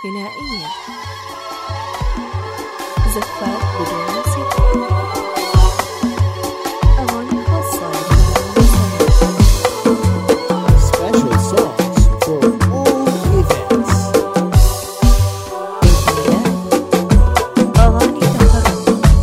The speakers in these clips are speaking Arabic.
غنائية. زفات بدون موسيقى. أغاني خاصة Special songs for all events. أغاني تخرج.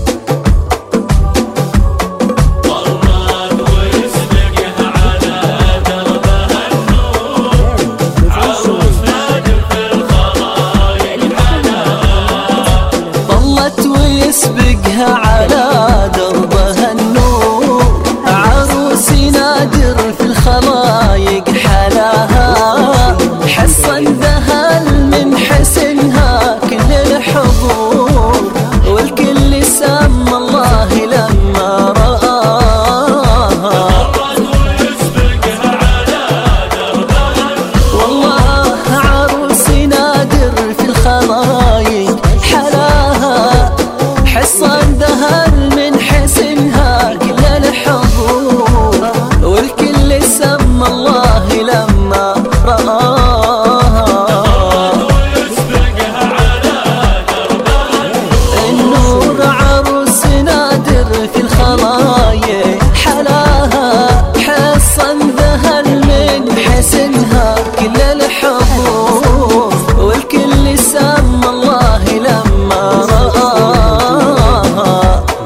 طلعت واسبقها على دربها النور، عروس نادر في الخلايق حلاها. طلت ويسبقها على دربها النور، عروس نادر في الخلايق حلاها. حصن ذهل من حسنها كل الحضور، والكل سمى الله لما رآها. واسبقها على دربها النور، والله عروس نادر في الخلايق حلاها. حصن ذهل من حسنها كل الحضور، والكل سمى الله لما رآها. واسبقها على دربها النور عروس نادر في الخلايق حلاها. حصن ذهل من حسنها كل الحضور، والكل سمى الله لما رآها.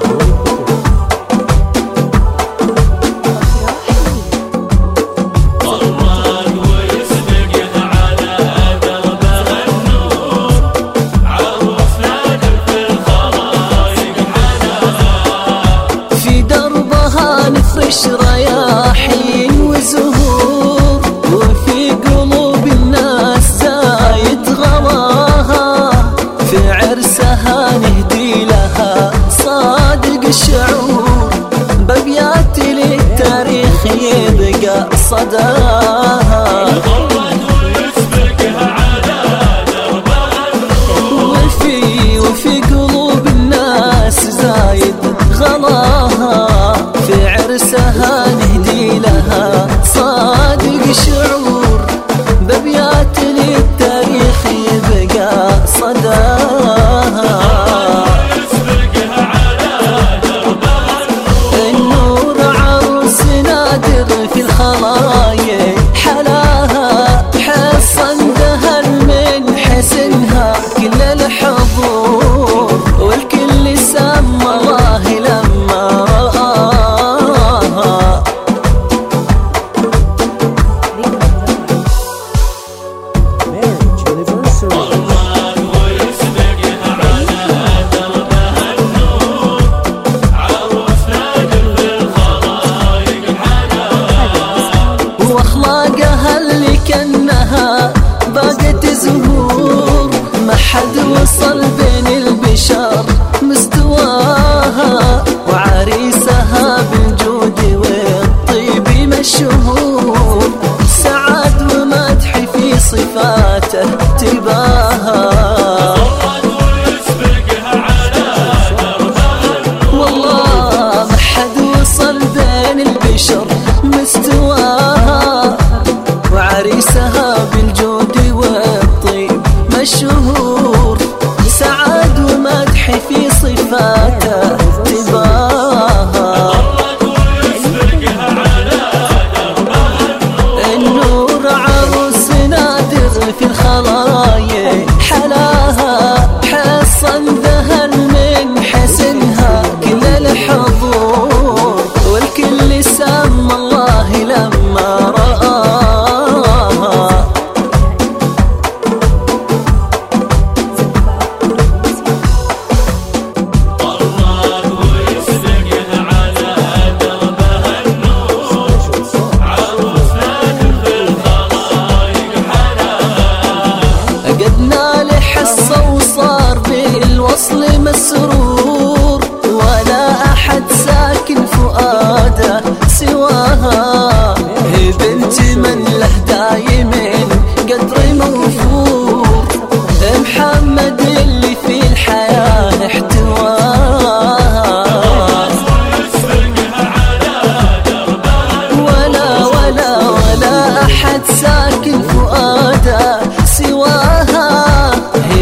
طلعت واسبقها على دربها النور، عروس نادر في الخلايق حلاها. في دربها نفرش رياحين وزهور، وفي قلوب الناس زايد غلاها. في عرسها نهدي لها صادق الشعور، بأبيات للتاريخ يبقى صداها. طلعت واسبقها على دربها النور، وفي قلوب الناس زايد غلاها. في عرسها نهدي لها صادق شعور، بأبيات للتاريخ يبقى صداها. واسبقها على دربها النور عروس نادر في الخلايق حلاها. حصن ذهل من حسنها كل الحضور، والكل سمى الله لما رآها. Marriage anniversary. طلعت واسبقها على دربها النور، عروس نادر في الخلايق حلاها. واخلاقها اللي كانها باقت زهور، ما حد وصل بين البشر مستواها. وعريسها بالجود والطيب مشهور، سعد ومدح في صفاته تباها. طلعت واسبقها على دربها والله ما حد وصل بين البشر مستواها. وعريسها بالجود والطيب مشهور، سعد ومدح في صفاته تباها. طلعت واسبقها على دربها النور عروس نادر في الخلايق حلاها. حصن ذهل من حسنها كل الحضور، والكل سمى الله لما رآها. طلعت واسبقها على دربها النور، عروس نادر في الخلايق حلاها. قدنا لحصة وصار بالوصل مسرور، ولا أحد ساكن فؤاده سواها. هي بنت من له دايمين قدر موفور، محمد اللي في الحياة احتواها. واسبقها على دربها ولا أحد ساكن فؤاده سواها.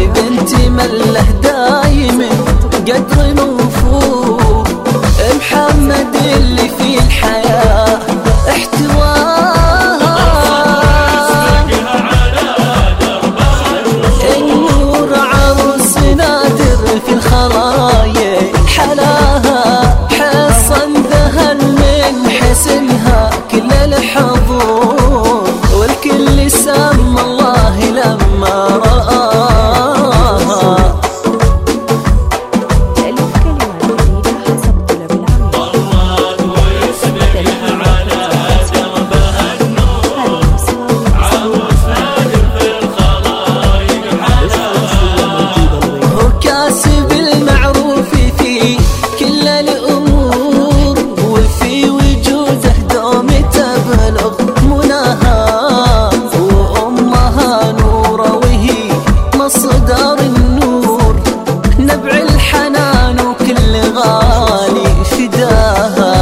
مصدر النور، نبع الحنان وكل غالي فداها.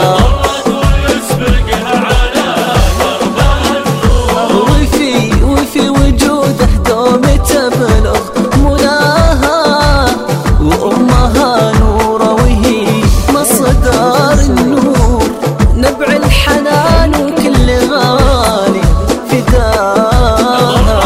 وفي وجوده دوم تبلغ مناها، وأمها نورة وهي مصدر النور، نبع الحنان وكل غالي فداها.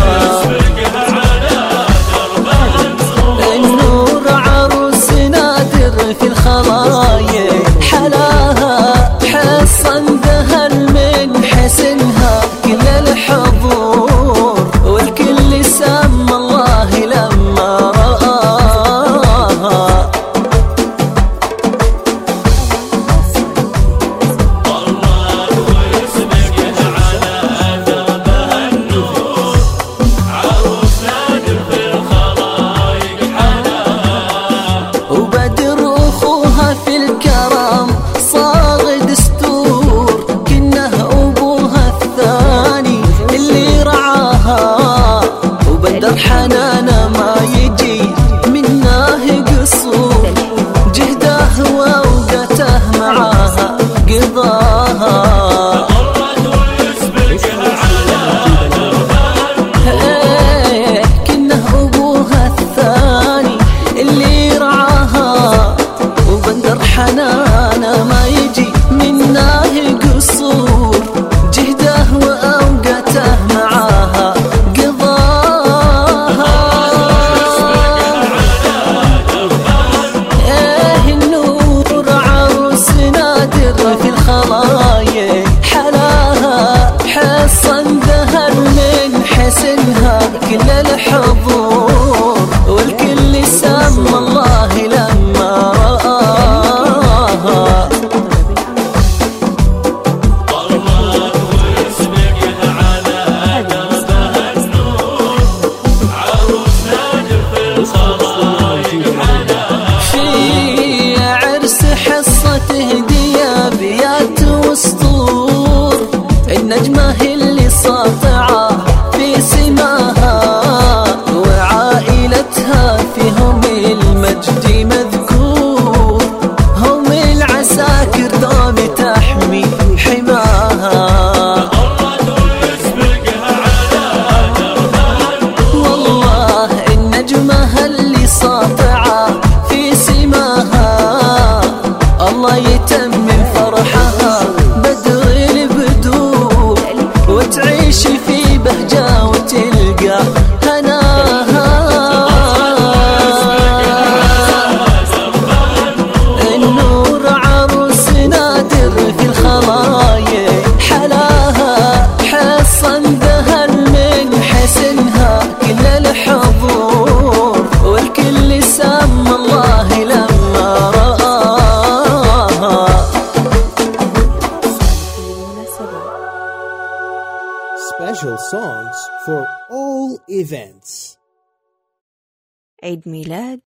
النور عروس نادر في الخلايا، حلاها حصن ذهل من حسنها كل الحضور، والكل سمى الله لما رآها. وبدر أخوها في الكرم صاغ دستور، كنه أبوها الثاني اللي رعاها. وبدر حنانه ما يجي منه قصور، جهده وأوقاته معاها قضاها. كنه أبوها الثاني اللي رعاها، وبندر حنانه ما يجي منه قصور، جهده وأوقاته معاها قضاها. النور عروس نادر في الخلايا، حلاها حصن ذهل من حسنها كل الحضور، والكل سمى الله لما رآها. في عرس حصة هدية بيات وسطور، النجمة اللي ساطعة في سماها، وعائلتها فيهم المجد مذكور، هم العساكر دوم تحمي حماها. والله النجمة اللي ساطعة في سماها، الله يتمم فرحها بدر البدور، وتعيش في بهجة وتلقى هناها. النور عروس نادر في الخلايا، حلاها حصن ذهل من حسنها كل الحضور، والكل سمى الله لما رآها. Special songs for all events. عيد ميلاد